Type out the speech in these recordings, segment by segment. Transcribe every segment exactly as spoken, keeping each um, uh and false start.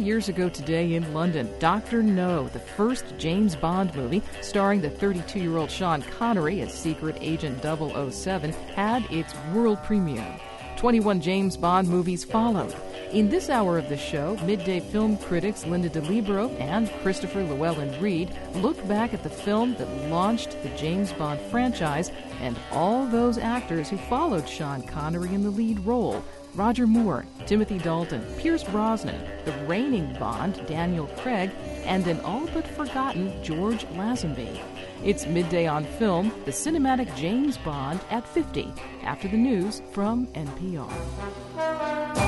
years ago today in London, Doctor No, the first James Bond movie starring the thirty-two-year-old Sean Connery as Secret Agent double oh seven, had its world premiere. twenty-one James Bond movies followed. In this hour of the show, midday film critics Linda DeLibero and Christopher Llewellyn-Reid look back at the film that launched the James Bond franchise and all those actors who followed Sean Connery in the lead role. Roger Moore, Timothy Dalton, Pierce Brosnan, the reigning Bond, Daniel Craig, and an all-but-forgotten George Lazenby. It's Midday on Film, the cinematic James Bond at fifty, after the news from N P R.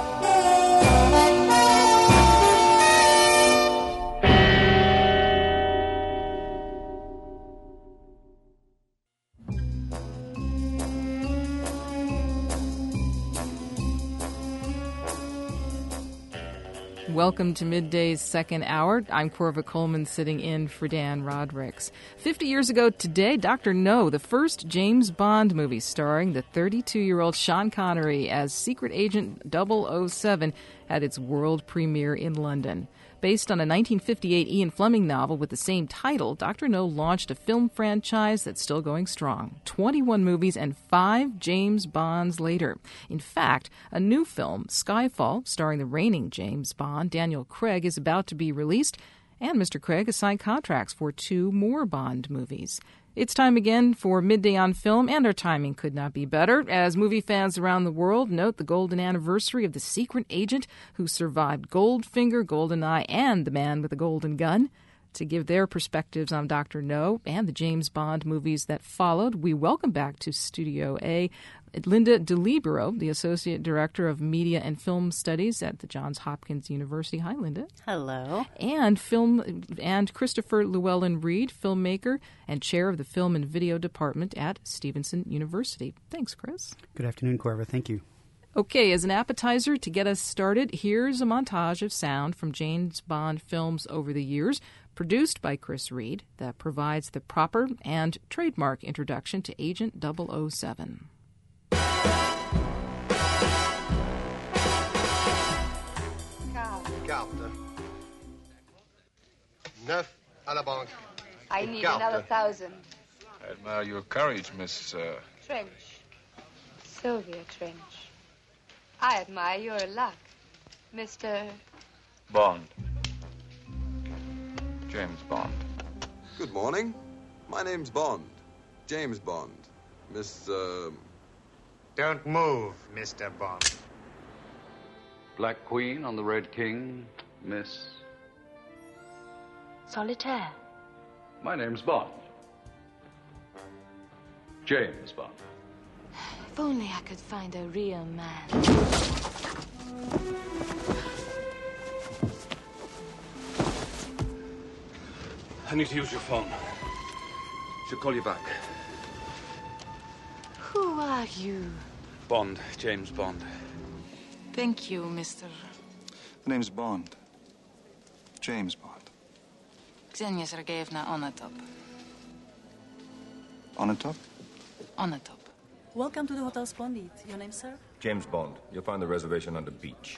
Welcome to Midday's second hour. I'm Corva Coleman, sitting in for Dan Rodricks. Fifty years ago today, Doctor No, the first James Bond movie starring the thirty-two-year-old Sean Connery as Secret Agent double oh seven, had its world premiere in London. Based on a nineteen fifty-eight Ian Fleming novel with the same title, Doctor No launched a film franchise that's still going strong. twenty-one movies and five James Bonds later. In fact, a new film, Skyfall, starring the reigning James Bond, Daniel Craig, is about to be released, and Mister Craig has signed contracts for two more Bond movies. It's time again for Midday on Film, and our timing could not be better, as movie fans around the world note the golden anniversary of the secret agent who survived Goldfinger, GoldenEye, and The Man with the Golden Gun. To give their perspectives on Doctor No and the James Bond movies that followed, we welcome back to Studio A Linda DeLibero, the Associate Director of Media and Film Studies at the Johns Hopkins University. Hi, Linda. Hello. And film and Christopher Llewellyn-Reid, filmmaker and chair of the Film and Video Department at Stevenson University. Thanks, Chris. Good afternoon, Corva. Thank you. Okay, as an appetizer to get us started, here's a montage of sound from James Bond films over the years, produced by Chris Reed, that provides the proper and trademark introduction to Agent double oh seven. Carte. Neuf à la banque. I need Carte. another thousand. I admire your courage, Miss... Uh... Trench. Sylvia Trench. I admire your luck, Mister Bond. James Bond. Good morning. My name's Bond. James Bond. Miss, uh... Don't move, Mister Bond. Black Queen on the Red King, Miss... Solitaire. My name's Bond. James Bond. If only I could find a real man. I need to use your phone. Should call you back. Who are you? Bond, James Bond. Thank you, Mister The name's Bond. James Bond. Xenia Sergeyevna Onatop. Onatop? Onatop. Welcome to the Hotel Splendid. Your name, sir? James Bond. You'll find the reservation on the beach.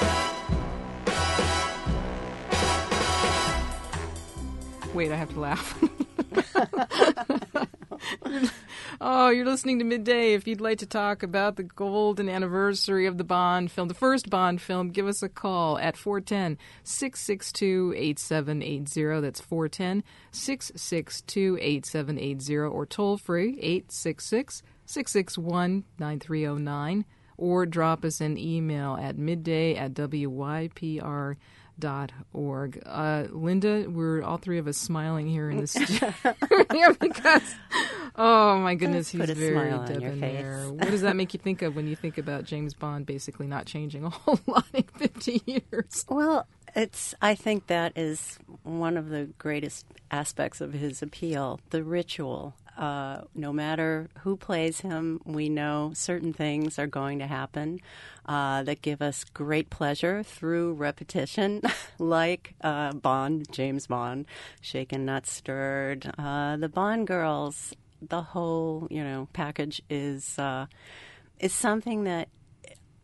Wait, I have to laugh. Oh, you're listening to Midday. If you'd like to talk about the golden anniversary of the Bond film, the first Bond film, give us a call at four one zero, six six two, eight seven eight zero. That's four one zero, six six two, eight seven eight zero, or toll free eight six six, six six one, nine three zero nine, or drop us an email at midday at w y p r dot org. Uh, Linda, we're all three of us smiling here in the studio because, oh my goodness, he's Put a very smile on your debonair. face. What does that make you think of when you think about James Bond basically not changing a whole lot in fifty years? Well, it's. I think that is one of the greatest aspects of his appeal, the ritual. Uh, no matter who plays him, we know certain things are going to happen uh, that give us great pleasure through repetition, like uh, Bond, James Bond, Shaken Not Stirred, uh, the Bond girls. The whole, you know, package is uh, is something that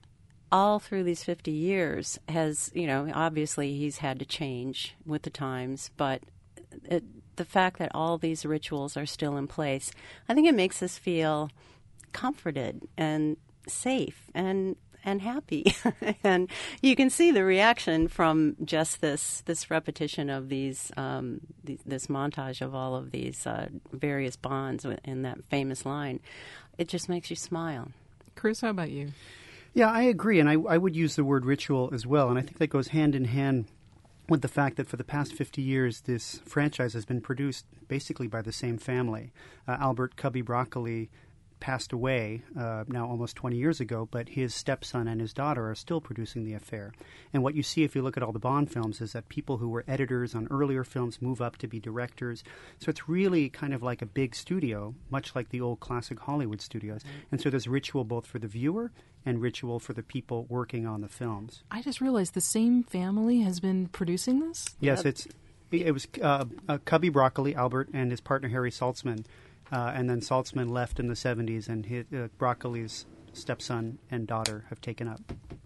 all through these fifty years has, you know, obviously he's had to change with the times, but it, the fact that all these rituals are still in place, I think it makes us feel comforted and safe and and happy. And you can see the reaction from just this this repetition of these, um, th- this montage of all of these uh, various Bonds in that famous line. It just makes you smile. Chris, how about you? Yeah, I agree, and I, I would use the word ritual as well, and I think that goes hand in hand with the fact that for the past fifty years, this franchise has been produced basically by the same family. Uh, Albert Cubby Broccoli passed away uh, now almost twenty years ago, but his stepson and his daughter are still producing the affair. And what you see if you look at all the Bond films is that people who were editors on earlier films move up to be directors. So it's really kind of like a big studio, much like the old classic Hollywood studios. Mm-hmm. And so there's ritual both for the viewer and ritual for the people working on the films. I just realized the same family has been producing this? Yes, it's it was uh, uh, Cubby Broccoli, Albert, and his partner Harry Saltzman. Uh, and then Saltzman left in the seventies, and his, uh, Broccoli's stepson and daughter have taken up.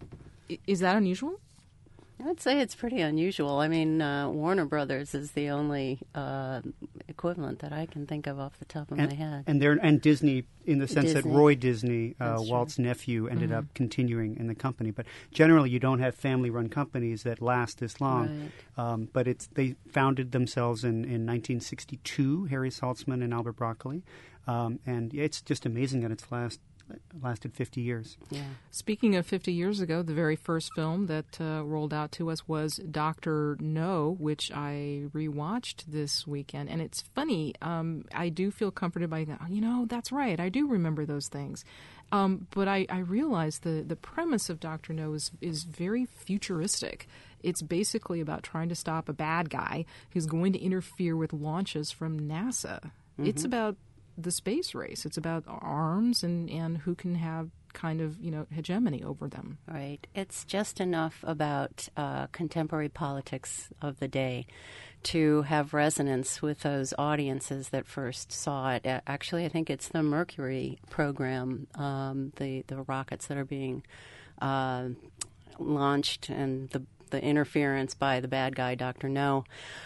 Is that unusual? I'd say it's pretty unusual. I mean, uh, Warner Brothers is the only uh, equivalent that I can think of off the top of and, my head. And, and Disney, in the sense Disney. that Roy Disney, uh, Walt's true. nephew, ended mm-hmm. up continuing in the company. But generally, you don't have family-run companies that last this long. Right. Um, but it's they founded themselves in, in nineteen sixty-two, Harry Saltzman and Albert Broccoli. Um, and it's just amazing that it's last lasted fifty years. Yeah. Speaking of fifty years ago, the very first film that uh, rolled out to us was Doctor No, which I rewatched this weekend. And it's funny, um, I do feel comforted by, you know, that's right, I do remember those things. Um, but I, I realized the, the premise of Doctor No is, is very futuristic. It's basically about trying to stop a bad guy who's going to interfere with launches from NASA. Mm-hmm. It's about the space race. It's about arms and, and who can have kind of, you know, hegemony over them. Right. It's just enough about uh, contemporary politics of the day to have resonance with those audiences that first saw it. Actually, I think it's the Mercury program, um, the, the rockets that are being uh, launched and the, the interference by the bad guy, Doctor No.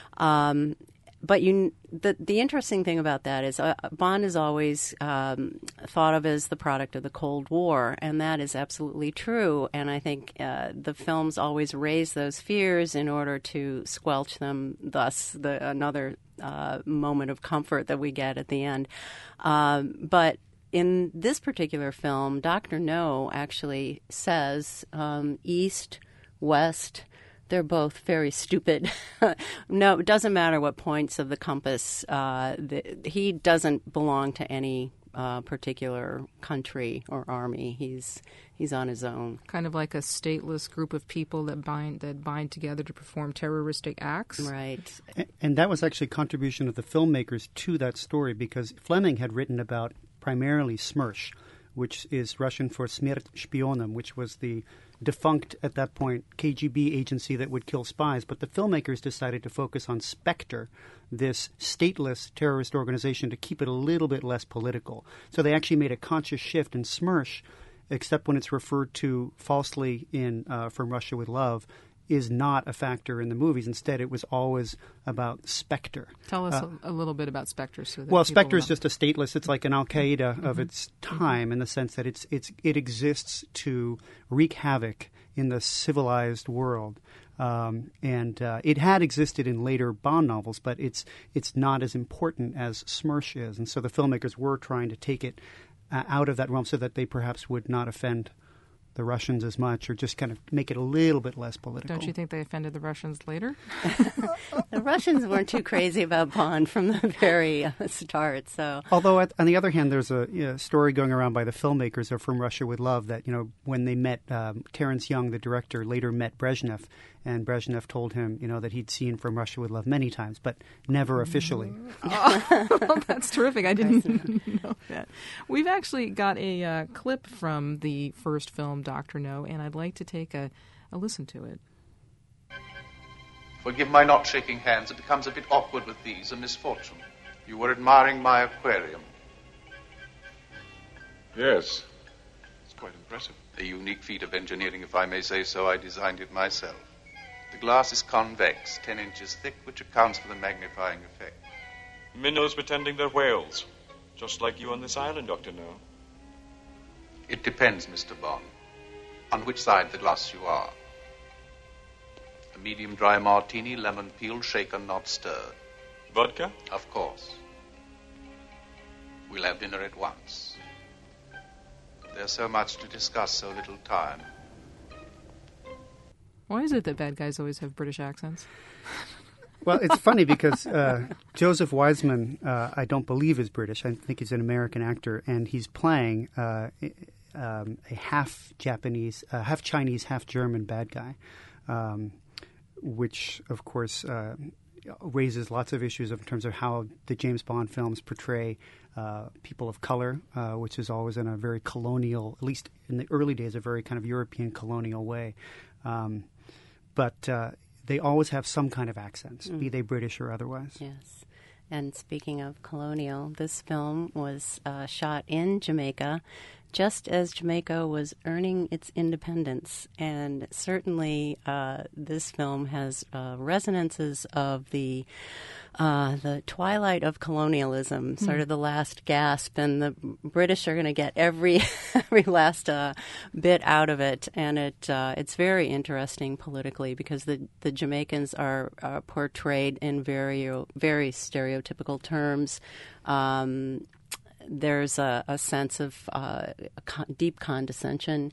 Um, But you, the the interesting thing about that is uh, Bond is always um, thought of as the product of the Cold War, and that is absolutely true. And I think uh, the films always raise those fears in order to squelch them. Thus, the another uh, moment of comfort that we get at the end. Um, but in this particular film, Doctor No actually says um, east, west. They're both very stupid. No, it doesn't matter what points of the compass. Uh, the, he doesn't belong to any uh, particular country or army. He's he's on his own. Kind of like a stateless group of people that bind that bind together to perform terroristic acts. Right. And, and that was actually a contribution of the filmmakers to that story, because Fleming had written about primarily SMERSH, which is Russian for Smert Spionem, which was the defunct, at that point, K G B agency that would kill spies. But the filmmakers decided to focus on Spectre, this stateless terrorist organization, to keep it a little bit less political. So they actually made a conscious shift in SMERSH, except when it's referred to falsely in uh, From Russia with Love, is not a factor in the movies. Instead, it was always about Spectre. Tell us uh, a, a little bit about Spectre. So that well, people Spectre is know. just a stateless. It's like an Al Qaeda mm-hmm. of its time, mm-hmm. in the sense that it's it's it exists to wreak havoc in the civilized world. Um, and uh, it had existed in later Bond novels, but it's it's not as important as SMERSH is. And so the filmmakers were trying to take it uh, out of that realm so that they perhaps would not offend the Russians as much, or just kind of make it a little bit less political. Don't you think they offended the Russians later? The Russians weren't too crazy about Bond from the very uh, start. So, although at, on the other hand, there's a you know, story going around by the filmmakers of From Russia with Love that, you know, when they met um, Terence Young, the director, later met Brezhnev, and Brezhnev told him, you know, that he'd seen From Russia with Love many times, but never officially. Oh, that's terrific. I didn't know that. We've actually got a uh, clip from the first film, Doctor No, and I'd like to take a, a listen to it. Forgive my not shaking hands. It becomes a bit awkward with these, a misfortune. You were admiring my aquarium. Yes. It's quite impressive. A unique feat of engineering, if I may say so. I designed it myself. The glass is convex, ten inches thick, which accounts for the magnifying effect. Minnows pretending they're whales. Just like you on this island, Doctor No. It depends, Mister Bond, on which side of the glass you are. A medium dry martini, lemon peel, shaken, not stirred. Vodka? Of course. We'll have dinner at once. There's so much to discuss, so little time. Why is it that bad guys always have British accents? Well, it's funny because uh, Joseph Wiseman, uh, I don't believe is British. I think he's an American actor, and he's playing uh, um, a half Japanese, uh, half Chinese, half German bad guy, um, which, of course, uh, raises lots of issues in terms of how the James Bond films portray uh, people of color, uh, which is always in a very colonial, at least in the early days, a very kind of European colonial way. Um, but uh, they always have some kind of accents, mm. be they British or otherwise. Yes. And speaking of colonial, this film was uh, shot in Jamaica just as Jamaica was earning its independence. And certainly uh, this film has uh, resonances of the uh, the twilight of colonialism, mm. sort of the last gasp, and the British are going to get every every last uh, bit out of it. And it uh, it's very interesting politically because the, the Jamaicans are uh, portrayed in very, very stereotypical terms. Um There's a, a sense of uh, con- deep condescension,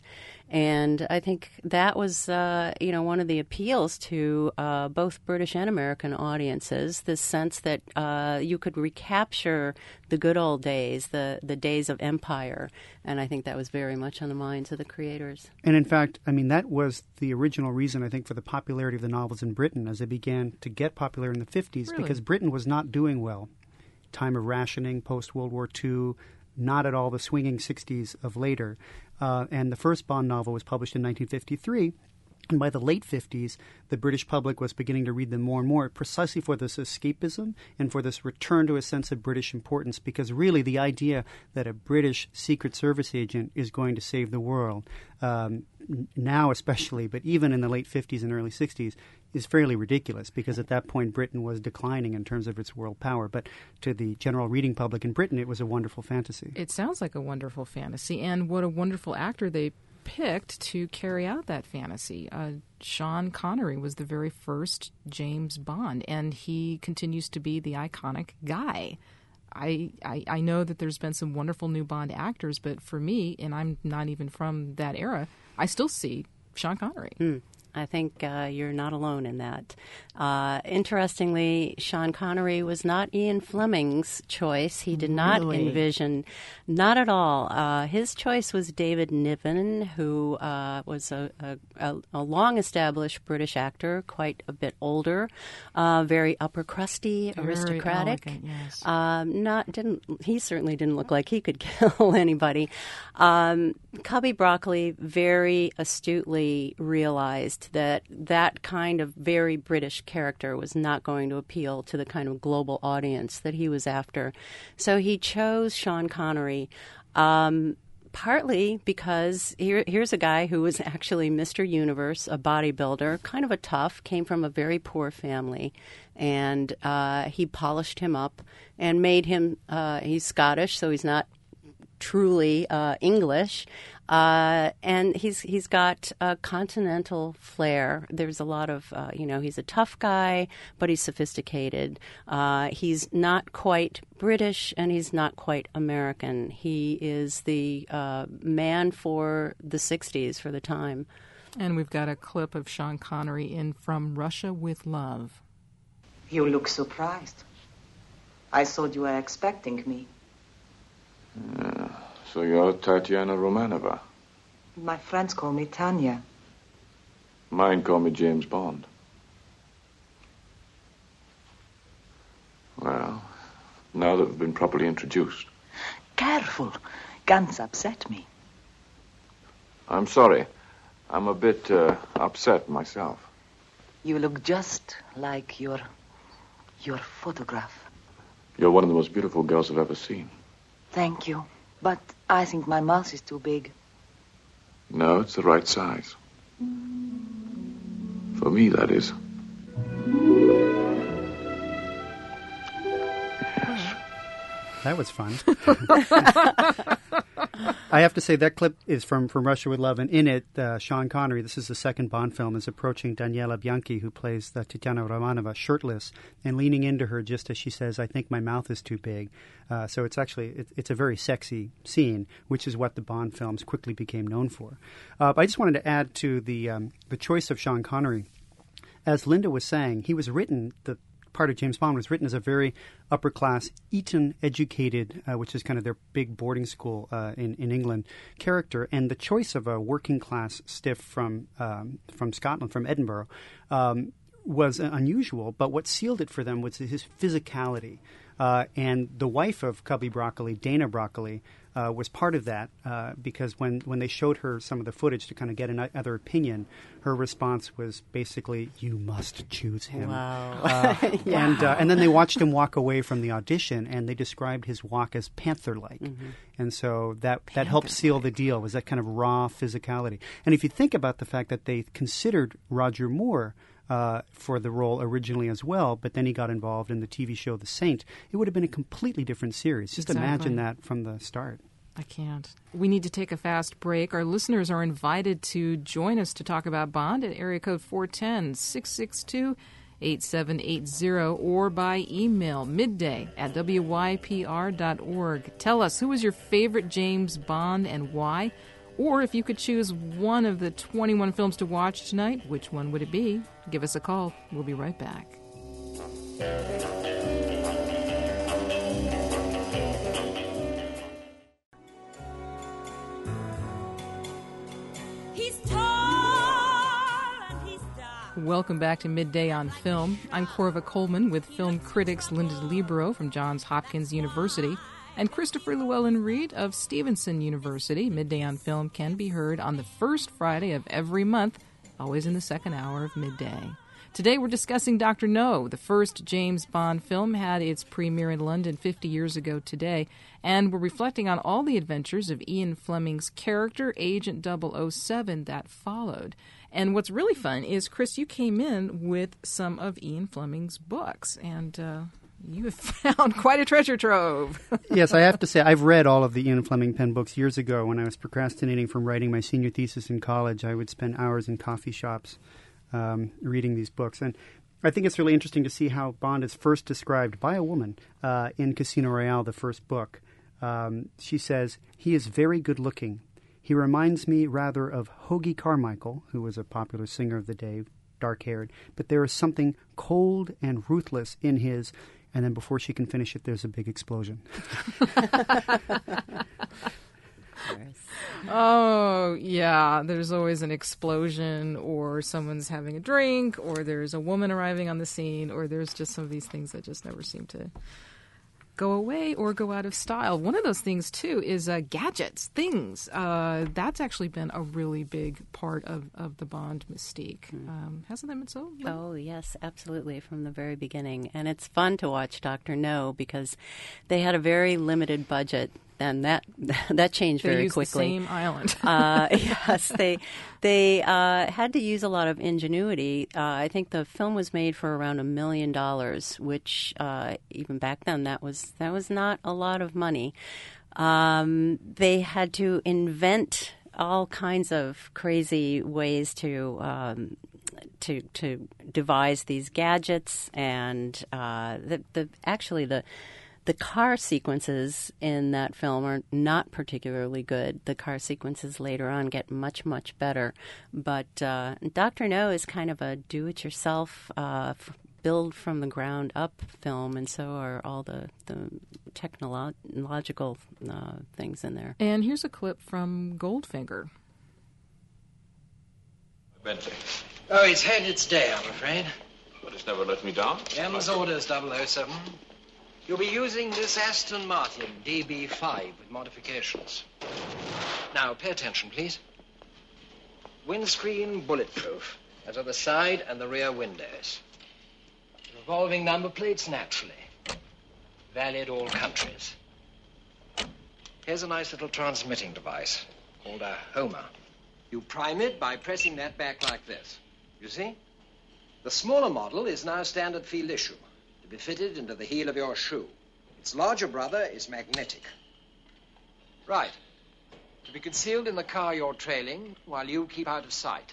and I think that was, uh, you know, one of the appeals to uh, both British and American audiences. This sense that uh, you could recapture the good old days, the the days of empire, and I think that was very much on the minds of the creators. And in fact, I mean, that was the original reason, I think, for the popularity of the novels in Britain as they began to get popular in the fifties, Really? because Britain was not doing well. Time of rationing, post-World War Two, not at all the swinging sixties of later. Uh, and the first Bond novel was published in nineteen fifty-three. And by the late fifties, the British public was beginning to read them more and more, precisely for this escapism and for this return to a sense of British importance, because really the idea that a British Secret Service agent is going to save the world, um, now especially, but even in the late fifties and early sixties, is fairly ridiculous, because at that point Britain was declining in terms of its world power. But to the general reading public in Britain, it was a wonderful fantasy. It sounds like a wonderful fantasy, and what a wonderful actor they picked to carry out that fantasy. Uh, Sean Connery was the very first James Bond, and he continues to be the iconic guy. I, I I know that there's been some wonderful new Bond actors, but for me, and I'm not even from that era, I still see Sean Connery. Mm. I think uh, you're not alone in that. Uh, interestingly, Sean Connery was not Ian Fleming's choice. He did not Really? envision, not at all. Uh, his choice was David Niven, who uh, was a, a, a long-established British actor, quite a bit older, uh, very upper crusty, Very aristocratic. elegant, yes. Um, not didn't he certainly didn't look like he could kill anybody. Um, Cubby Broccoli very astutely realized that that kind of very British character was not going to appeal to the kind of global audience that he was after. So he chose Sean Connery, um, partly because here, here's a guy who was actually Mister Universe, a bodybuilder, kind of a tough, came from a very poor family, and uh, he polished him up and made him, uh, he's Scottish, so he's not truly uh, English, uh, and he's he's got a continental flair. There's a lot of, uh, you know, he's a tough guy, but he's sophisticated. Uh, he's not quite British, and he's not quite American. He is the uh, man for the sixties, for the time. And we've got a clip of Sean Connery in From Russia with Love. You look surprised. I thought you were expecting me. Uh, so you're Tatiana Romanova. My friends call me Tanya. Mine call me James Bond. Well, now that we've been properly introduced. Careful. Guns upset me. I'm sorry. I'm a bit uh, upset myself. You look just like your... your photograph. You're one of the most beautiful girls I've ever seen. Thank you. But I think my mouth is too big. No, it's the right size. For me, that is. That was fun. I have to say that clip is from, from Russia with Love, and in it, uh, Sean Connery, this is the second Bond film, is approaching Daniela Bianchi, who plays the Tatiana Romanova, shirtless, and leaning into her just as she says, "I think my mouth is too big." Uh, so it's actually, it, it's a very sexy scene, which is what the Bond films quickly became known for. Uh, but I just wanted to add to the um, the choice of Sean Connery. As Linda was saying, he was written, the part of James Bond was written as a very upper-class, Eton-educated, uh, which is kind of their big boarding school uh, in, in England, character. And the choice of a working-class stiff from um, from Scotland, from Edinburgh, um, was unusual. But what sealed it for them was his physicality. Uh, and the wife of Cubby Broccoli, Dana Broccoli, uh, was part of that uh, because when, when they showed her some of the footage to kind of get another opinion, her response was basically, "You must choose him." Wow. Uh, yeah. And uh, and then they watched him walk away from the audition, and they described his walk as panther-like. Mm-hmm. And so that, that helped seal the deal, was that kind of raw physicality. And if you think about the fact that they considered Roger Moore Uh, for the role originally as well, but then he got involved in the T V show The Saint, it would have been a completely different series. Just Exactly. imagine that from the start. I can't. We need to take a fast break. Our listeners are invited to join us to talk about Bond at area code four one zero, six six two, eight seven eight zero or by email midday at w y p r dot org. Tell us, who was your favorite James Bond and why? Or if you could choose one of the twenty-one films to watch tonight, which one would it be? Give us a call. We'll be right back. He's tall and he's dark. Welcome back to Midday on Film. I'm Corva Coleman with film critics Linda DeLibero from Johns Hopkins University and Christopher Llewellyn-Reed of Stevenson University. Midday on Film can be heard on the first Friday of every month, always in the second hour of midday. Today we're discussing Doctor No. The first James Bond film had its premiere in London fifty years ago today, and we're reflecting on all the adventures of Ian Fleming's character, Agent double oh seven, that followed. And what's really fun is, Chris, you came in with some of Ian Fleming's books, and uh, you have found quite a treasure trove. Yes, I have to say, I've read all of the Ian Fleming pen books years ago. When I was procrastinating from writing my senior thesis in college, I would spend hours in coffee shops um, reading these books. And I think it's really interesting to see how Bond is first described by a woman uh, in Casino Royale, the first book. Um, she says, "He is very good looking. He reminds me rather of Hoagie Carmichael, who was a popular singer of the day, dark-haired, but there is something cold and ruthless in his..." And then before she can finish it, there's a big explosion. Oh, yeah. There's always an explosion, or someone's having a drink, or there's a woman arriving on the scene, or there's just some of these things that just never seem to go away or go out of style. One of those things, too, is uh, gadgets, things. Uh, that's actually been a really big part of, of the Bond mystique. Mm. Um, hasn't that been so? Oh, yes, absolutely, from the very beginning. And it's fun to watch Doctor No because they had a very limited budget. And that that changed they very used quickly. The same island. uh, yes, they they uh, had to use a lot of ingenuity. Uh, I think the film was made for around a million dollars, which uh, even back then that was that was not a lot of money. Um, they had to invent all kinds of crazy ways to. Um, to to devise these gadgets, and uh, the the actually the. The car sequences in that film are not particularly good. The car sequences later on get much, much better. But uh, Doctor No is kind of a do-it-yourself, uh, f- build-from-the-ground-up film, and so are all the, the technological uh, things in there. And here's a clip from Goldfinger. Bentley. Oh, it's had its day, I'm afraid. But it's never let me down. M's orders, double oh seven. You'll be using this Aston Martin D B five with modifications. Now, pay attention, please. Windscreen bulletproof, as are the side and the rear windows. Revolving number plates, naturally. Valid all countries. Here's a nice little transmitting device called a Homer. You prime it by pressing that back like this. You see? The smaller model is now standard field issue, to be fitted into the heel of your shoe. Its larger brother is magnetic. Right. To be concealed in the car you're trailing while you keep out of sight.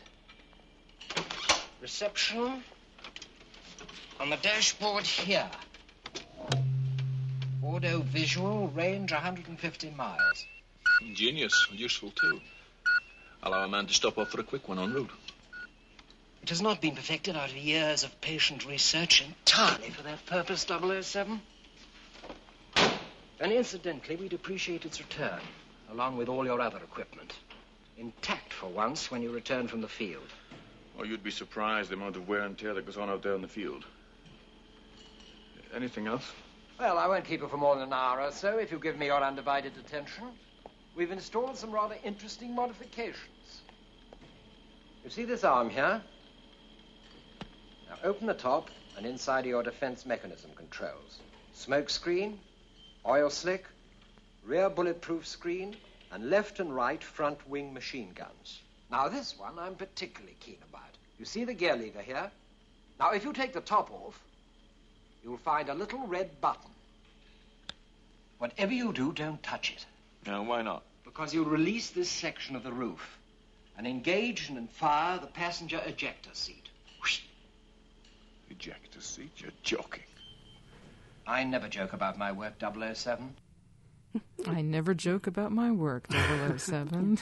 Reception on the dashboard here. Audio visual, range one hundred fifty miles. Ingenious and useful, too. Allow a man to stop off for a quick one en route. It has not been perfected out of years of patient research entirely for that purpose, double oh seven. And incidentally, we'd appreciate its return, along with all your other equipment. Intact for once when you return from the field. Oh, you'd be surprised the amount of wear and tear that goes on out there in the field. Anything else? Well, I won't keep you for more than an hour or so if you give me your undivided attention. We've installed some rather interesting modifications. You see this arm here? Now open the top and inside are your defense mechanism controls. Smoke screen, oil slick, rear bulletproof screen, and left and right front wing machine guns. Now this one I'm particularly keen about. You see the gear lever here? Now if you take the top off, you'll find a little red button. Whatever you do, don't touch it. No, why not? Because you'll release this section of the roof and engage and fire the passenger ejector seat. Whoosh. Ejector seat? You're joking. I never joke about my work, double oh seven. I never joke about my work, double oh seven.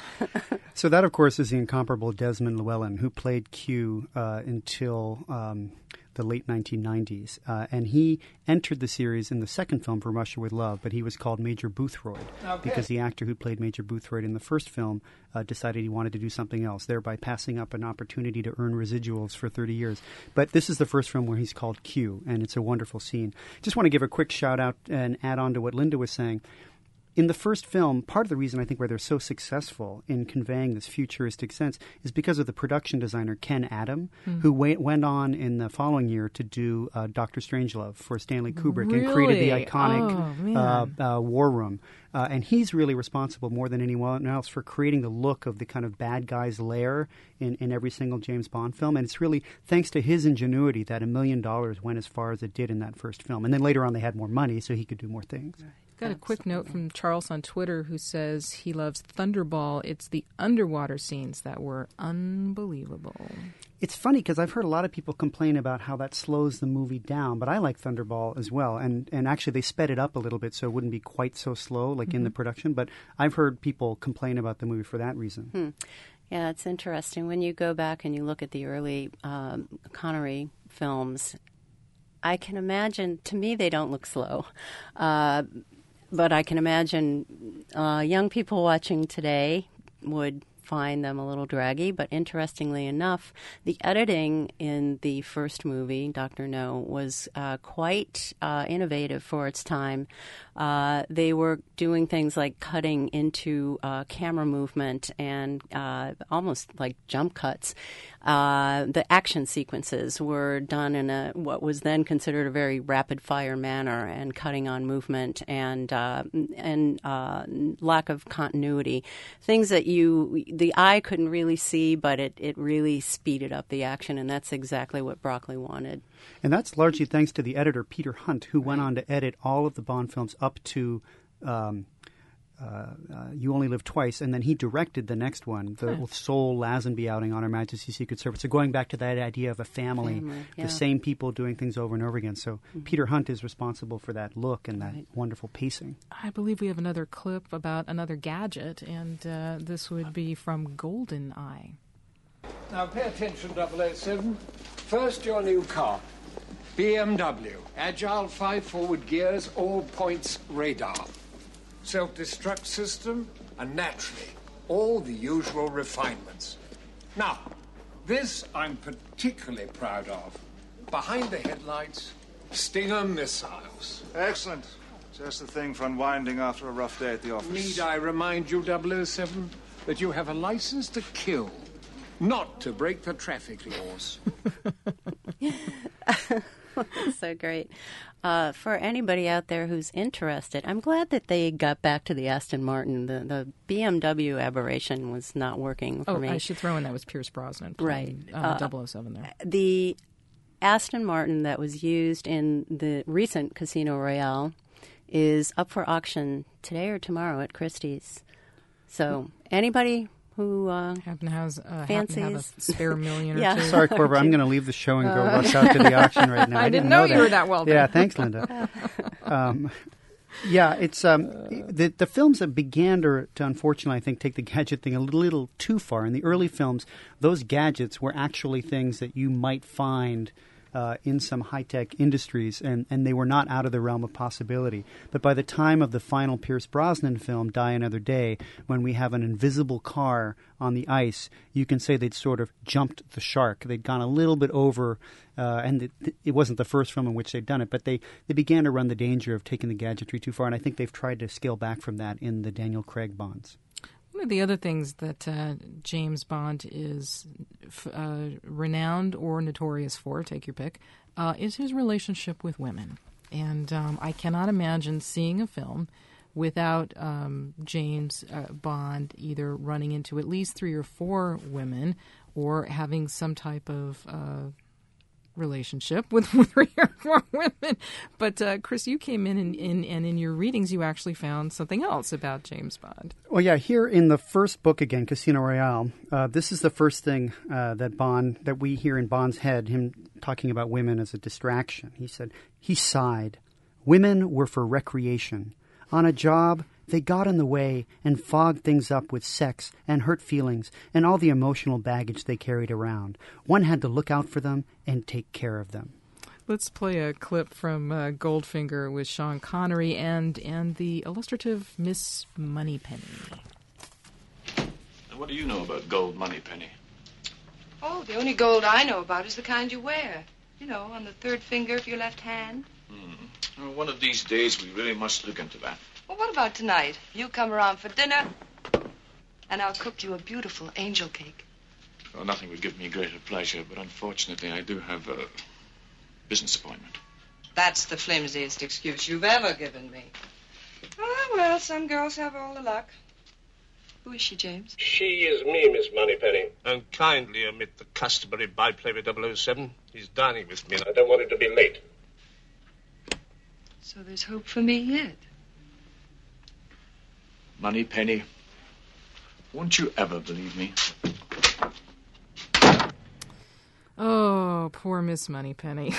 So that, of course, is the incomparable Desmond Llewellyn, who played Q uh, until um, the late nineteen nineties. Uh, and he entered the series in the second film, From Russia with Love, but he was called Major Boothroyd okay. because the actor who played Major Boothroyd in the first film uh, decided he wanted to do something else, thereby passing up an opportunity to earn residuals for thirty years. But this is the first film where he's called Q, and it's a wonderful scene. Just want to give a quick shout-out and add on to what Linda was saying. In the first film, part of the reason I think why they're so successful in conveying this futuristic sense is because of the production designer Ken Adam, mm. who wa- went on in the following year to do uh, Doctor Strangelove for Stanley Kubrick really? and created the iconic oh, uh, uh, War Room. Uh, and he's really responsible more than anyone else for creating the look of the kind of bad guy's lair in, in every single James Bond film. And it's really thanks to his ingenuity that a million dollars went as far as it did in that first film. And then later on they had more money so he could do more things. Right. Got a quick note from Charles on Twitter who says he loves Thunderball. It's the underwater scenes that were unbelievable. It's funny because I've heard a lot of people complain about how that slows the movie down, but I like Thunderball as well. And and actually they sped it up a little bit so it wouldn't be quite so slow like mm-hmm. in the production. But I've heard people complain about the movie for that reason. Hmm. Yeah, it's interesting. When you go back and you look at the early um, Connery films, I can imagine, to me, they don't look slow. Uh, but I can imagine uh, young people watching today would find them a little draggy. But interestingly enough, the editing in the first movie, Doctor No, was uh, quite uh, innovative for its time. Uh, they were doing things like cutting into uh, camera movement and uh, almost like jump cuts. Uh, the action sequences were done in a what was then considered a very rapid-fire manner, and cutting on movement and uh, and uh, lack of continuity, things that you the eye couldn't really see, but it, it really speeded up the action, and that's exactly what Broccoli wanted. And that's largely thanks to the editor Peter Hunt, who right. went on to edit all of the Bond films up to Um, Uh, uh, You Only Live Twice, and then he directed the next one, the huh. sole Lazenby outing on Her Majesty's Secret Service. So going back to that idea of a family, family yeah. the same people doing things over and over again. So mm-hmm. Peter Hunt is responsible for that look and that right. wonderful pacing. I believe we have another clip about another gadget, and uh, this would be from GoldenEye. Now pay attention, double oh seven. First, your new car. B M W. Agile five forward gears, all points radar. Self-destruct system, and naturally, all the usual refinements. Now, this I'm particularly proud of. Behind the headlights, Stinger missiles. Excellent. Just the thing for unwinding after a rough day at the office. Need I remind you, double oh seven, that you have a license to kill, not to break the traffic laws. So great. Uh, for anybody out there who's interested, I'm glad that they got back to the Aston Martin. The the B M W aberration was not working for oh, me. I should throw in that was Pierce Brosnan. Right. Uh, double oh seven there. The Aston Martin that was used in the recent Casino Royale is up for auction today or tomorrow at Christie's. So anybody who uh, happen to has uh, fancies happen to have a spare million or yeah. two. Sorry, Corva, I'm going to leave the show and go rush out to the auction right now. I, I didn't didn't know, know you that. were that well done. Yeah, thanks, Linda. um, yeah, it's um, the the films that began to, to unfortunately, I think, take the gadget thing a little too far. In the early films, those gadgets were actually things that you might find Uh, in some high-tech industries, and, and they were not out of the realm of possibility. But by the time of the final Pierce Brosnan film, Die Another Day, when we have an invisible car on the ice, you can say they'd sort of jumped the shark. They'd gone a little bit over, uh, and it, it wasn't the first film in which they'd done it, but they, they began to run the danger of taking the gadgetry too far, and I think they've tried to scale back from that in the Daniel Craig Bonds. One of the other things that uh, James Bond is f- uh, renowned or notorious for, take your pick, uh, is his relationship with women. And um, I cannot imagine seeing a film without um, James uh, Bond either running into at least three or four women or having some type of uh, relationship with three or four women. But, uh, Chris, you came in and, in and in your readings you actually found something else about James Bond. Well, yeah, here in the first book again, Casino Royale, uh, this is the first thing uh, that Bond, that we hear in Bond's head, him talking about women as a distraction. He said, he sighed. Women were for recreation. On a job, they got in the way and fogged things up with sex and hurt feelings and all the emotional baggage they carried around. One had to look out for them and take care of them. Let's play a clip from uh, Goldfinger with Sean Connery and, and the illustrative Miss Moneypenny. What do you know about gold Moneypenny? Oh, the only gold I know about is the kind you wear. You know, on the third finger of your left hand. Hmm. Well, one of these days we really must look into that. Well, what about tonight? You come around for dinner, and I'll cook you a beautiful angel cake. Well, nothing would give me greater pleasure, but unfortunately I do have a business appointment. That's the flimsiest excuse you've ever given me. Oh, well, some girls have all the luck. Who is she, James? She is me, Miss Moneypenny. And kindly omit the customary byplay with double oh seven. He's dining with me, and I don't want him to be late. So there's hope for me yet. Moneypenny, won't you ever believe me? Oh, poor Miss Moneypenny.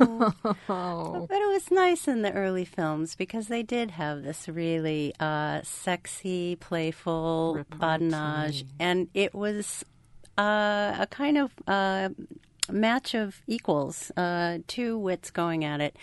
Oh. But it was nice in the early films because they did have this really uh, sexy, playful badinage, and it was uh, a kind of uh, match of equals, uh, two wits going at it.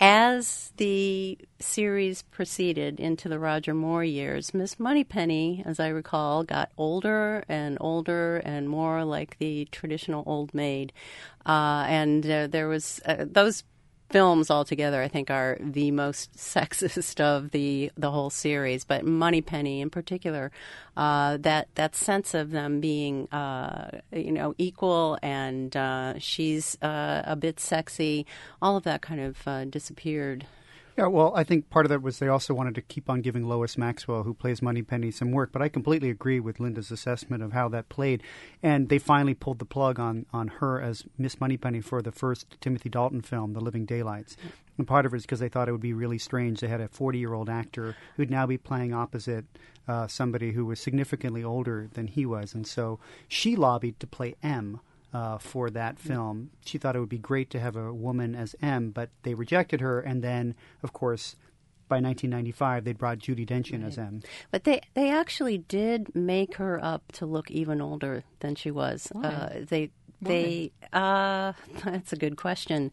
As the series proceeded into the Roger Moore years, Miss Moneypenny, as I recall, got older and older and more like the traditional old maid. Uh, and uh, there was uh, those films altogether, I think, are the most sexist of the the whole series. But Moneypenny, in particular, uh, that that sense of them being, uh, you know, equal, and uh, she's uh, a bit sexy, all of that kind of uh, disappeared. Yeah, well, I think part of that was they also wanted to keep on giving Lois Maxwell, who plays Moneypenny, some work. But I completely agree with Linda's assessment of how that played. And they finally pulled the plug on, on her as Miss Moneypenny for the first Timothy Dalton film, The Living Daylights. And part of it is because they thought it would be really strange. They had a forty-year-old actor who'd now be playing opposite uh, somebody who was significantly older than he was. And so she lobbied to play M. Uh, for that film. She thought it would be great to have a woman as M, but they rejected her, and then, of course, by nineteen ninety-five, they brought Judi Dench in right. as M. But they, they actually did make her up to look even older than she was. Why? Uh, they Why? they uh, that's a good question.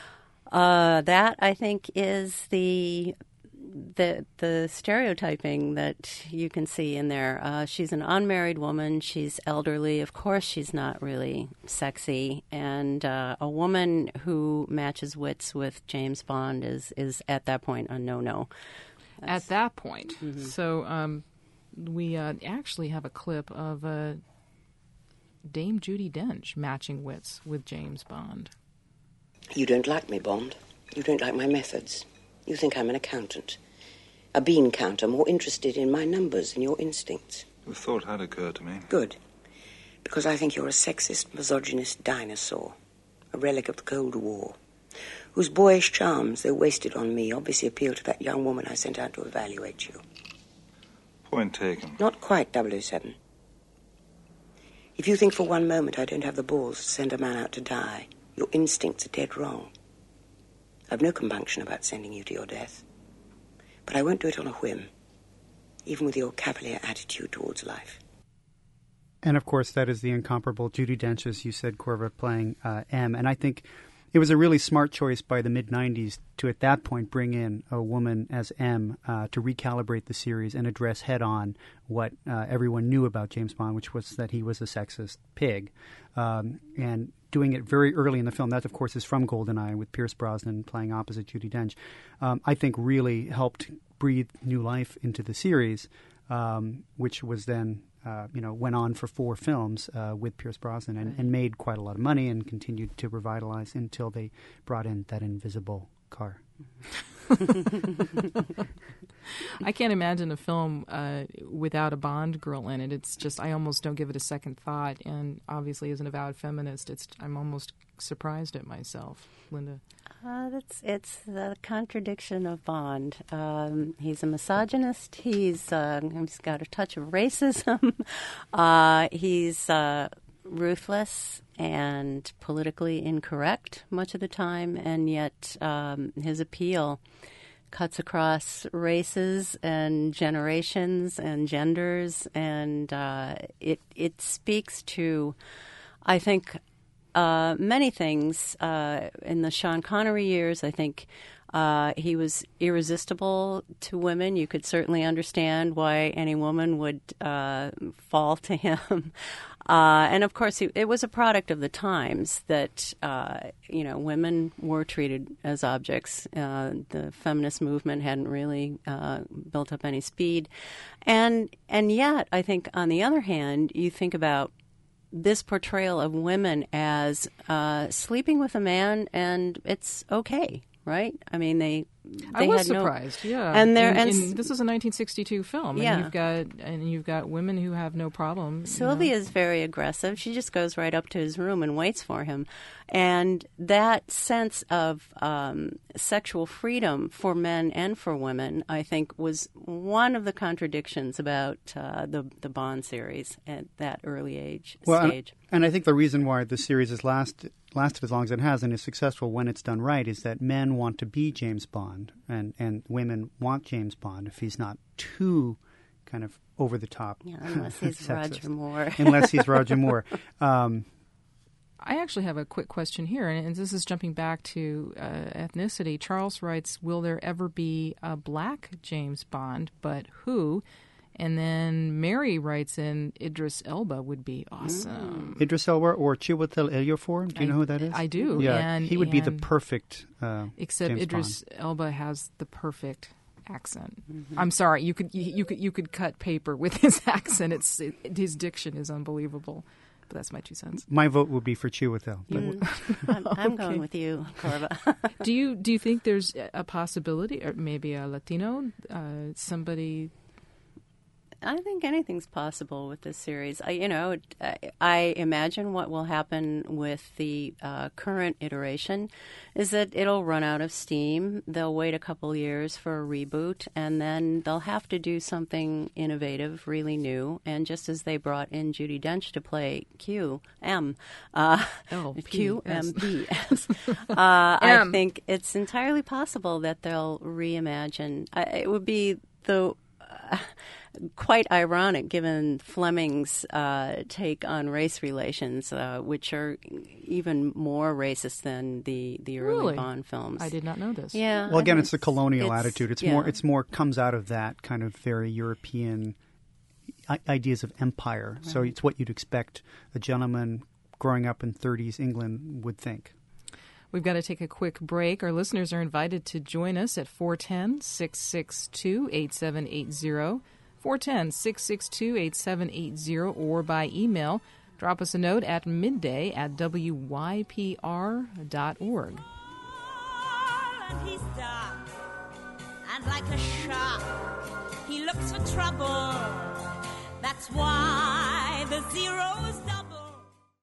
Uh, that, I think, is the the the stereotyping that you can see in there. Uh, she's an unmarried woman. She's elderly. Of course, she's not really sexy. And uh, a woman who matches wits with James Bond is, is at that point a no-no. That's, at that point. Mm-hmm. So um, we uh, actually have a clip of uh, Dame Judi Dench matching wits with James Bond. You don't like me, Bond? You don't like my methods. You think I'm an accountant. A bean counter, more interested in my numbers than your instincts. The thought had occurred to me. Good. Because I think you're a sexist, misogynist dinosaur. A relic of the Cold War. Whose boyish charms, though wasted on me, obviously appeal to that young woman I sent out to evaluate you. Point taken. Not quite, double oh seven. If you think for one moment I don't have the balls to send a man out to die, your instincts are dead wrong. I've no compunction about sending you to your death. But I won't do it on a whim, even with your cavalier attitude towards life. And, of course, that is the incomparable Judi Dench, as you said, Corva, playing uh, M. And I think it was a really smart choice by the mid-nineties to, at that point, bring in a woman as M uh, to recalibrate the series and address head-on what uh, everyone knew about James Bond, which was that he was a sexist pig. Um, and doing it very early in the film, that, of course, is from GoldenEye with Pierce Brosnan playing opposite Judi Dench, um, I think really helped breathe new life into the series, um, which was then... Uh, you know, went on for four films uh, with Pierce Brosnan and, Right. and made quite a lot of money and continued to revitalize until they brought in that invisible car. I can't imagine a film uh, without a Bond girl in it. It's just, I almost don't give it a second thought. And obviously, as an avowed feminist, it's I'm almost surprised at myself. Linda? Uh, that's it's the contradiction of Bond. Um, he's a misogynist. He's uh, he's got a touch of racism. uh, he's uh, ruthless and politically incorrect much of the time, and yet um, his appeal cuts across races and generations and genders, and uh, it it speaks to, I think, uh, many things. Uh, in the Sean Connery years, I think uh, he was irresistible to women. You could certainly understand why any woman would uh, fall to him. Uh, and of course, it was a product of the times that, uh, you know, women were treated as objects. Uh, the feminist movement hadn't really uh, built up any speed. And and yet, I think, on the other hand, you think about this portrayal of women as uh, sleeping with a man and it's okay, right? I mean, they... They I was had surprised, no, yeah. And there, in, and in, this is a nineteen sixty-two film, yeah. and you've got and you've got women who have no problem. Sylvia you know. is very aggressive. She just goes right up to his room and waits for him, and that sense of um, sexual freedom for men and for women, I think, was one of the contradictions about uh, the the Bond series at that early age well, stage. And, and I think the reason why the series has last, lasted as long as it has and is successful when it's done right is that men want to be James Bond, and, and women want James Bond if he's not too kind of over the top. Yeah, unless he's Roger Moore. Unless he's Roger Moore. Um, I actually have a quick question here, and this is jumping back to uh, ethnicity. Charles writes, will there ever be a black James Bond, but who? And then Mary writes in, Idris Elba would be awesome. Mm. Idris Elba or Chiwetel Ejiofor, do you I, know who that is? I do. Yeah, and, he would and be the perfect uh, Except James Idris Bond. Elba has the perfect accent. Mm-hmm. I'm sorry, you could you, you could you could cut paper with his accent. It's it, his diction is unbelievable. But that's my two cents. My vote would be for Chiwetel. Mm, I'm, I'm Okay. going with you, Corva. do you do you think there's a possibility, or maybe a Latino, uh, somebody? I think anything's possible with this series. I, you know, I, I imagine what will happen with the uh, current iteration is that it'll run out of steam. They'll wait a couple years for a reboot, and then they'll have to do something innovative, really new. And just as they brought in Judi Dench to play Q M, uh, L P S. Q M P S, uh, I think it's entirely possible that they'll reimagine. I, it would be the uh, quite ironic, given Fleming's uh, take on race relations, uh, which are even more racist than the, the early Really? Bond films. I did not know this. Yeah. Well, again, I it's the colonial it's- attitude. It's yeah. more. It's more comes out of that kind of very European I- ideas of empire. So Right. it's what you'd expect a gentleman growing up in thirties England would think. We've got to take a quick break. Our listeners are invited to join us at four one zero, six six two, eight seven eight zero, four one zero, six six two, eight seven eight zero, or by email. Drop us a note at midday at W Y P R dot org. and he's dark, and like a shark, he looks for trouble. That's why the zero's double.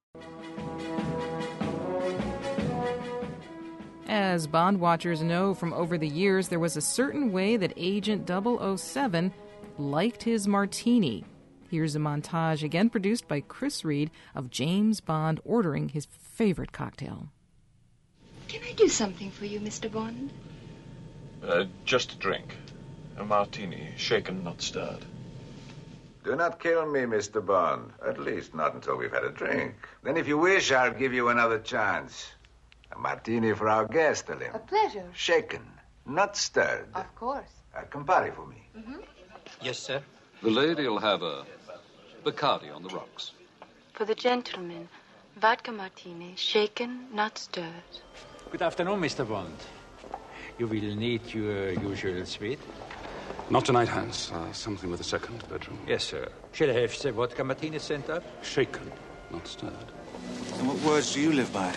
As Bond watchers know from over the years, there was a certain way that Agent double oh seven liked his martini. Here's a montage, again produced by Chris Reed, of James Bond ordering his favorite cocktail. Can I do something for you, Mister Bond? Uh, just a drink. A martini, shaken, not stirred. Do not kill me, Mister Bond. At least not until we've had a drink. Then if you wish, I'll give you another chance. A martini for our guest, Alim. A pleasure. Shaken, not stirred. Of course. A Campari for me. Mm-hmm. Yes, sir. The lady will have a Bacardi on the rocks. For the gentleman, vodka martini, shaken, not stirred. Good afternoon, Mister Bond. You will need your usual suite. Not tonight, Hans. Uh, something with a second bedroom. Yes, sir. Shall I have the vodka martini sent up? Shaken, not stirred. And what words do you live by?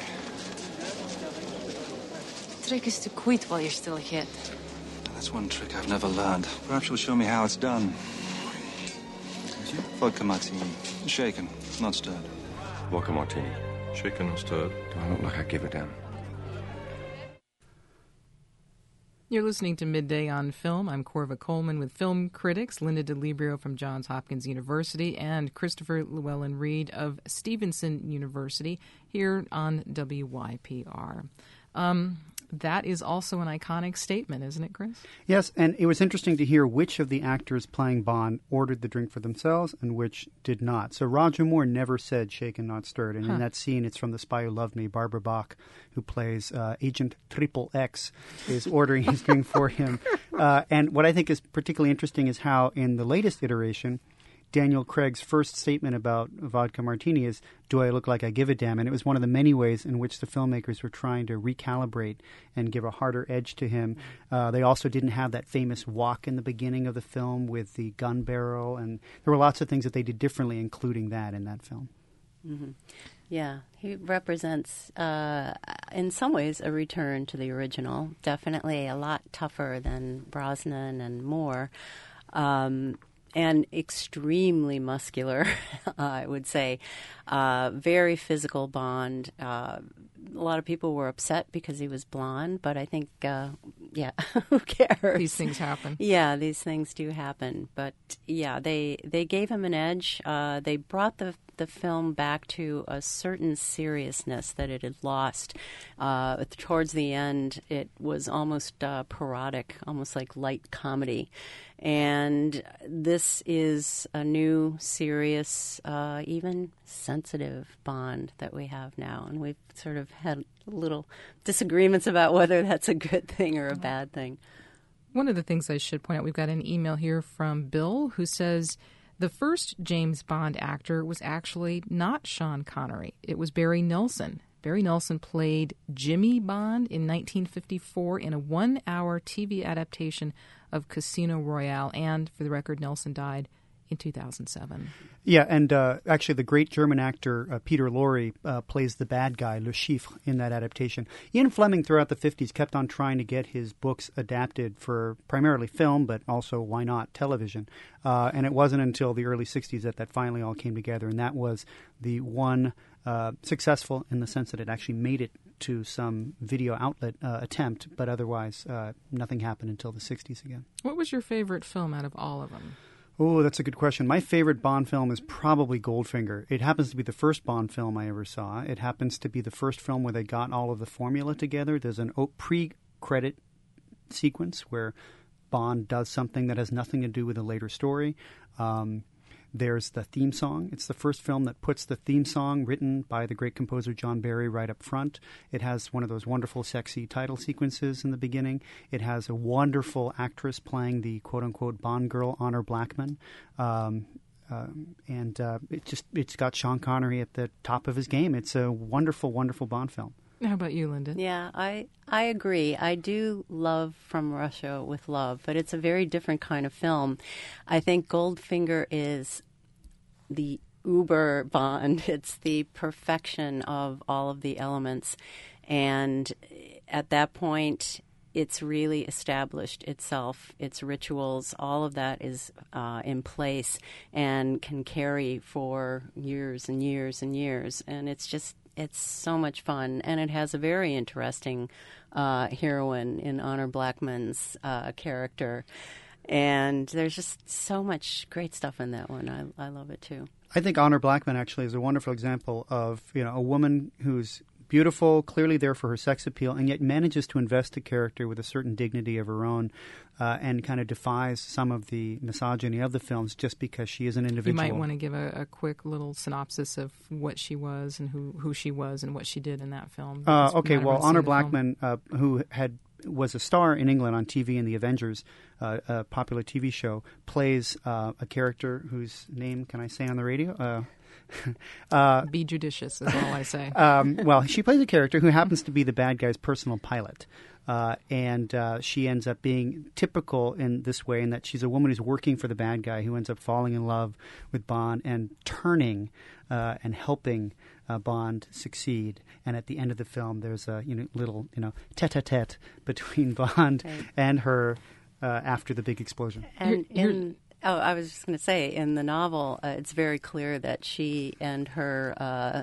The trick is to quit while you're still ahead. That's one trick I've never learned. Perhaps you'll show me how it's done. Vodka martini. Shaken, not stirred. Vodka martini. Shaken, not stirred. Do I look like I give a damn? You're listening to Midday on Film. I'm Corva Coleman with film critics Linda DeLibero from Johns Hopkins University and Christopher Llewellyn-Reed of Stevenson University here on W Y P R. Um, that is also an iconic statement, isn't it, Chris? Yes, and it was interesting to hear which of the actors playing Bond ordered the drink for themselves and which did not. So Roger Moore never said shaken, not stirred. And huh. in that scene, it's from The Spy Who Loved Me. Barbara Bach, who plays uh, Agent Triple X, is ordering his drink for him. Uh, and what I think is particularly interesting is how in the latest iteration, Daniel Craig's first statement about vodka martini is, do I look like I give a damn? And it was one of the many ways in which the filmmakers were trying to recalibrate and give a harder edge to him. Uh, they also didn't have that famous walk in the beginning of the film with the gun barrel. And there were lots of things that they did differently, including that in that film. Mm-hmm. Yeah, he represents, uh, in some ways, a return to the original. Definitely a lot tougher than Brosnan and Moore. Um And extremely muscular, I would say. Uh, very physical Bond. Uh, a lot of people were upset because he was blonde, but I think, uh, yeah, who cares? These things happen. Yeah, these things do happen. But, yeah, they they gave him an edge. Uh, they brought the the film back to a certain seriousness that it had lost. Uh, towards the end, it was almost uh, parodic, almost like light comedy. And this is a new, serious, uh, even sensitive Bond that we have now. And we've sort of had little disagreements about whether that's a good thing or a bad thing. One of the things I should point out, we've got an email here from Bill who says, the first James Bond actor was actually not Sean Connery. It was Barry Nelson. Barry Nelson played Jimmy Bond in nineteen fifty-four in a one-hour T V adaptation of Casino Royale. And, for the record, Nelson died in two thousand seven. Yeah, and uh, actually the great German actor uh, Peter Lorre uh, plays the bad guy, Le Chiffre, in that adaptation. Ian Fleming, throughout the fifties, kept on trying to get his books adapted for primarily film, but also, why not, television. Uh, and it wasn't until the early sixties that that finally all came together, and that was the one uh, successful in the sense that it actually made it to some video outlet uh, attempt, but otherwise uh, nothing happened until the sixties again. What was your favorite film out of all of them? Oh, that's a good question. My favorite Bond film is probably Goldfinger. It happens to be the first Bond film I ever saw. It happens to be the first film where they got all of the formula together. There's an pre-credit sequence where Bond does something that has nothing to do with a later story. Um, there's the theme song. It's the first film that puts the theme song written by the great composer John Barry right up front. It has one of those wonderful, sexy title sequences in the beginning. It has a wonderful actress playing the quote-unquote Bond girl, Honor Blackman. Um, uh, and uh, it just, it's got Sean Connery at the top of his game. It's a wonderful, wonderful Bond film. How about you, Linda? Yeah, I I agree. I do love From Russia with Love, but it's a very different kind of film. I think Goldfinger is the uber Bond. It's the perfection of all of the elements. And at that point, it's really established itself, its rituals, all of that is uh, in place and can carry for years and years and years. And it's just, it's so much fun. And it has a very interesting uh, heroine in Honor Blackman's uh, character. And there's just so much great stuff in that one. I, I love it, too. I think Honor Blackman actually is a wonderful example of, you know, a woman who's beautiful, clearly there for her sex appeal, and yet manages to invest a character with a certain dignity of her own, uh, and kind of defies some of the misogyny of the films just because she is an individual. You might want to give a, a quick little synopsis of what she was and who, who she was and what she did in that film. Uh, okay, well, Honor Blackman, uh, who had was a star in England on T V in The Avengers, uh, a popular T V show, plays uh, a character whose name can I say on the radio? Uh, uh, Be judicious is all I say. um, well, she plays a character who happens to be the bad guy's personal pilot. Uh, and uh, she ends up being typical in this way, in that she's a woman who's working for the bad guy who ends up falling in love with Bond and turning uh, and helping uh, Bond succeed. And at the end of the film, there's a you know, little you know tete-a-tete between Bond right. and her uh, after the big explosion. And in Oh, I was just going to say, in the novel, uh, it's very clear that she and her uh,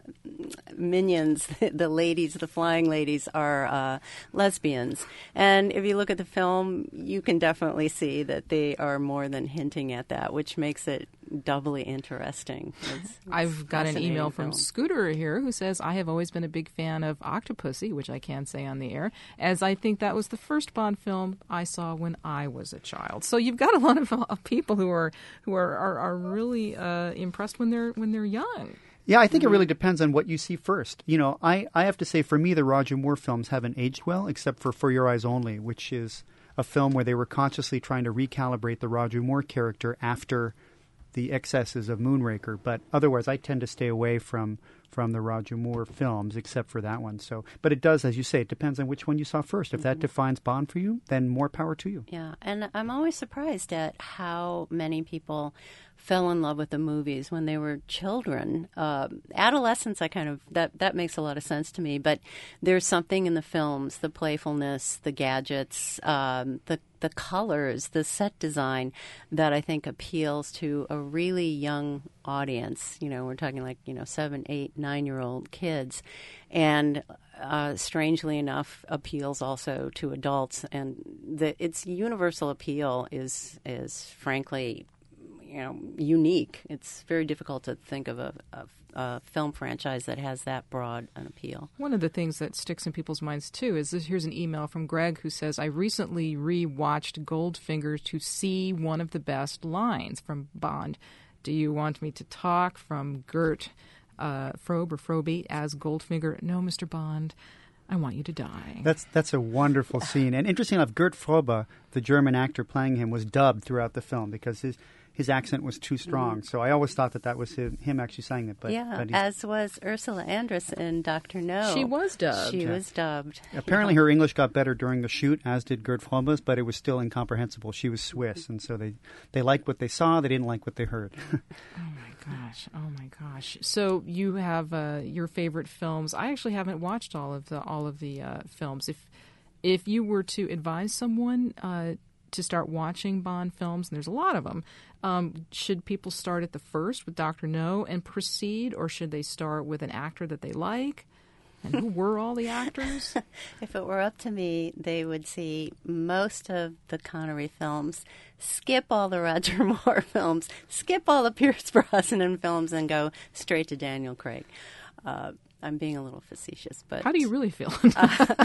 minions, the ladies, the flying ladies, are uh, lesbians. And if you look at the film, you can definitely see that they are more than hinting at that, which makes it doubly interesting. It's, it's I've got an email from film. Scooter here who says, I have always been a big fan of Octopussy, which I can't say on the air, as I think that was the first Bond film I saw when I was a child. So you've got a lot of uh, people who are who are, are, are really uh, impressed when they're when they're young. Yeah, I think it really depends on what you see first. You know, I, I have to say, for me, the Roger Moore films haven't aged well, except for For Your Eyes Only, which is a film where they were consciously trying to recalibrate the Roger Moore character after the excesses of Moonraker. But otherwise, I tend to stay away from from the Roger Moore films, except for that one. So, but it does, as you say, it depends on which one you saw first. If mm-hmm. that defines Bond for you, then more power to you. Yeah, and I'm always surprised at how many people fell in love with the movies when they were children. Uh, adolescence, I kind of, that, that makes a lot of sense to me, but there's something in the films, the playfulness, the gadgets, um, the the colors, the set design that I think appeals to a really young audience. You know, we're talking like, you know, seven, eight, nine-year-old kids. And uh, strangely enough, appeals also to adults. And the, its universal appeal is, is frankly, you know, unique. It's very difficult to think of a, a, a film franchise that has that broad an appeal. One of the things that sticks in people's minds, too, is this. Here's an email from Greg who says, I recently re-watched Goldfinger to see one of the best lines from Bond. Do you want me to talk? From Gert uh, Frobe or Frobe as Goldfinger. No, Mister Bond. I want you to die. That's that's a wonderful scene. And interesting enough, Gert Frobe, the German actor playing him, was dubbed throughout the film because his his accent was too strong. Mm-hmm. So I always thought that that was him, him actually saying it. But, yeah, but as was Ursula Andress in Doctor No. She was dubbed. She yeah. was dubbed. Apparently yeah. her English got better during the shoot, as did Gert Frobe's, but it was still incomprehensible. She was Swiss, and so they, they liked what they saw. They didn't like what they heard. Oh, my gosh. Oh, my gosh. So you have uh, your favorite films. I actually haven't watched all of the all of the uh, films. If if you were to advise someone uh, to start watching Bond films, and there's a lot of them, um, should people start at the first with Doctor No and proceed, or should they start with an actor that they like? And who were all the actors? If it were up to me, they would see most of the Connery films, skip all the Roger Moore films, skip all the Pierce Brosnan films, and go straight to Daniel Craig. Uh, I'm being a little facetious, but how do you really feel? uh,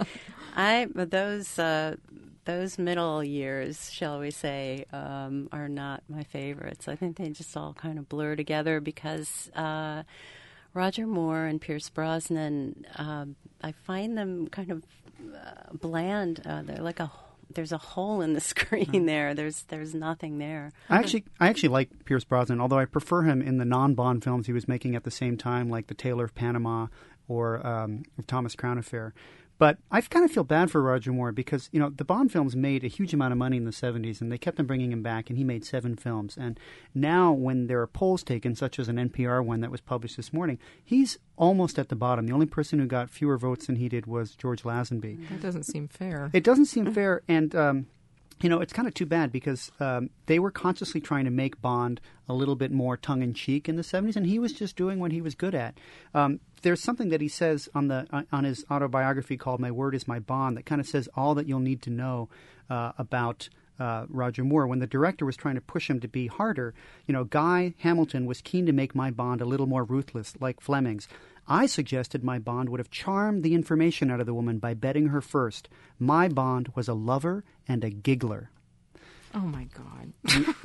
I those uh, those middle years, shall we say, um, are not my favorites. I think they just all kind of blur together because uh, Roger Moore and Pierce Brosnan, uh, I find them kind of uh, bland. Uh, they're like a there's a hole in the screen there. There's there's nothing there. I actually I actually like Pierce Brosnan, although I prefer him in the non-Bond films he was making at the same time, like The Tailor of Panama or um, Thomas Crown Affair. But I kind of feel bad for Roger Moore because, you know, the Bond films made a huge amount of money in the seventies, and they kept on bringing him back, and he made seven films. And now when there are polls taken, such as an N P R one that was published this morning, he's almost at the bottom. The only person who got fewer votes than he did was George Lazenby. That doesn't seem fair. It doesn't seem fair, and... Um, You know, it's kind of too bad because um, they were consciously trying to make Bond a little bit more tongue-in-cheek in the seventies, and he was just doing what he was good at. Um, there's something that he says on the on his autobiography called My Word is My Bond that kind of says all that you'll need to know uh, about uh, Roger Moore. When the director was trying to push him to be harder, you know, Guy Hamilton was keen to make my Bond a little more ruthless, like Fleming's. I suggested my Bond would have charmed the information out of the woman by betting her first. My Bond was a lover and a giggler. Oh, my God.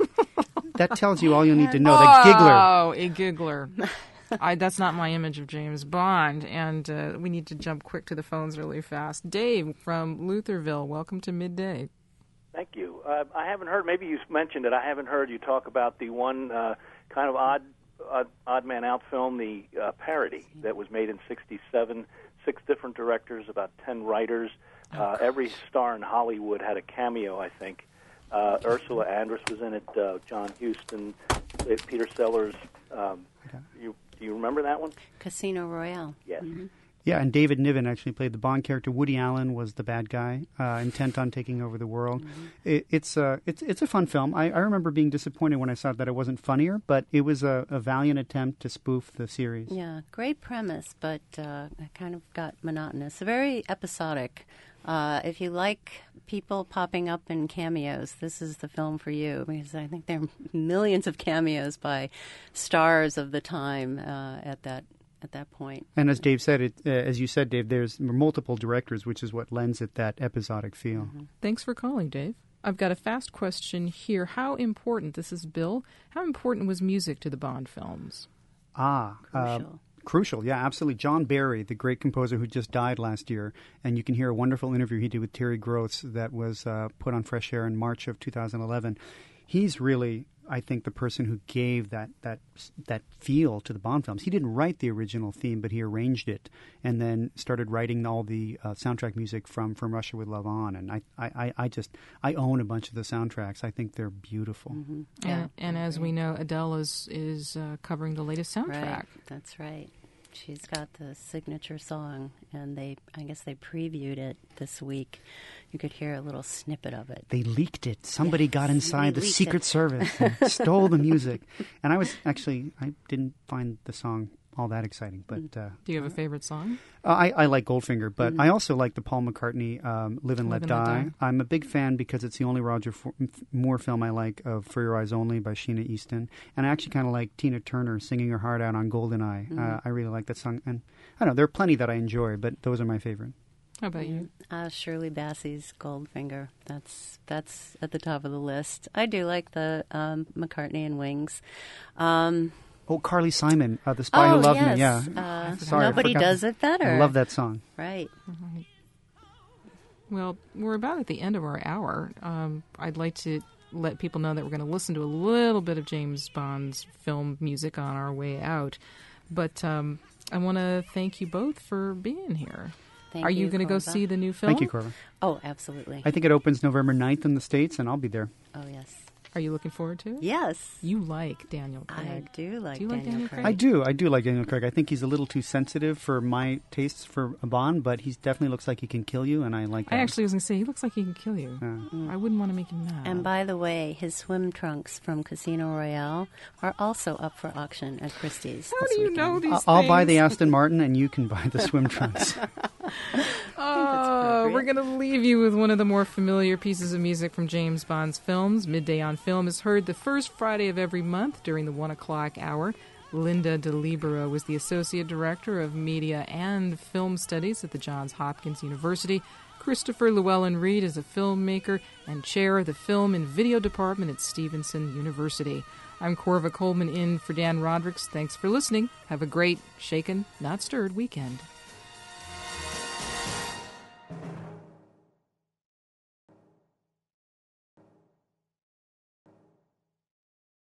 That tells you all you need to know. The giggler. Oh, a giggler. I, that's not my image of James Bond, and uh, we need to jump quick to the phones really fast. Dave from Lutherville, welcome to Midday. Thank you. Uh, I haven't heard, maybe you mentioned it, I haven't heard you talk about the one uh, kind of odd Odd, odd Man Out film, the uh, parody that was made in sixty-seven, six different directors, about ten writers. Uh, every star in Hollywood had a cameo, I think. Uh, Ursula Andress was in it, uh, John Huston, Peter Sellers. Um, you, do you remember that one? Casino Royale. Yes. Mm-hmm. Yeah, and David Niven actually played the Bond character. Woody Allen was the bad guy, uh, intent on taking over the world. Mm-hmm. It, it's, uh, it's it's a fun film. I, I remember being disappointed when I saw that it wasn't funnier, but it was a, a valiant attempt to spoof the series. Yeah, great premise, but uh, it kind of got monotonous. Very episodic. Uh, if you like people popping up in cameos, this is the film for you, because I think there are millions of cameos by stars of the time uh, at that at that point. And as Dave said, it, uh, as you said, Dave, there's multiple directors, which is what lends it that episodic feel. Mm-hmm. Thanks for calling, Dave. I've got a fast question here. How important, this is Bill, how important was music to the Bond films? Ah, crucial. Uh, crucial, yeah, absolutely. John Barry, the great composer who just died last year, and you can hear a wonderful interview he did with Terry Gross that was uh, put on Fresh Air in March of two thousand eleven. He's really, I think, the person who gave that, that that feel to the Bond films. He didn't write the original theme, but he arranged it and then started writing all the uh, soundtrack music from, from Russia with Love On. And I, I, I just, I own a bunch of the soundtracks. I think they're beautiful. Mm-hmm. Yeah, And, and as we know, Adele is, is uh, covering the latest soundtrack. Right, that's right. She's got the signature song, and they, I guess they previewed it this week. You could hear a little snippet of it. They leaked it. Somebody Yes, got inside they the leaked Secret it. Service and stole the music. And I was actually, I didn't find the song all that exciting. But uh, Do you have a favorite song? uh, I, I like Goldfinger, but Mm-hmm. I also like the Paul McCartney um, Live and Let Live and Let Die. Die. I'm a big fan because it's the only Roger F- Moore film I like of For Your Eyes Only by Sheena Easton. And I actually kind of like Tina Turner singing her heart out on GoldenEye. Mm-hmm. Uh, I really like that song. And I don't know, there are plenty that I enjoy, but those are my favorite. How about you? Uh, Shirley Bassey's Goldfinger. That's that's at the top of the list. I do like the um, McCartney and Wings. Um, Oh, Carly Simon, uh, The Spy oh, Who Loved yes. Me. Yeah. Uh, Sorry, I Nobody forgot. does it better. I love that song. Right. Right. Well, we're about at the end of our hour. Um, I'd like to let people know that we're going to listen to a little bit of James Bond's film music on our way out. But um, I want to thank you both for being here. Thank Are you, you, going to go Corva. see the new film? Thank you, Corva. Oh, absolutely. I think it opens November ninth in the States, and I'll be there. Oh, yes. Are you looking forward to it? Yes. You like Daniel Craig. I do like Do you like Daniel Daniel Craig. Craig? I do. I do like Daniel Craig. I think he's a little too sensitive for my tastes for a Bond, but he definitely looks like he can kill you, and I like that. I actually was going to say, he looks like he can kill you. Yeah. I wouldn't want to make him mad. And by the way, his swim trunks from Casino Royale are also up for auction at Christie's. How this do you weekend. know these I'll, I'll buy the things? Aston Martin, and you can buy the swim trunks. Oh, we're going to leave you with one of the more familiar pieces of music from James Bond's films. Midday on Film is heard the first Friday of every month during the one o'clock hour. Linda DeLibero was the Associate Director of Media and Film Studies at the Johns Hopkins University. Christopher Llewellyn-Reed is a filmmaker and chair of the Film and Video Department at Stevenson University. I'm Corva Coleman in for Dan Rodricks. Thanks for listening. Have a great, shaken, not stirred weekend.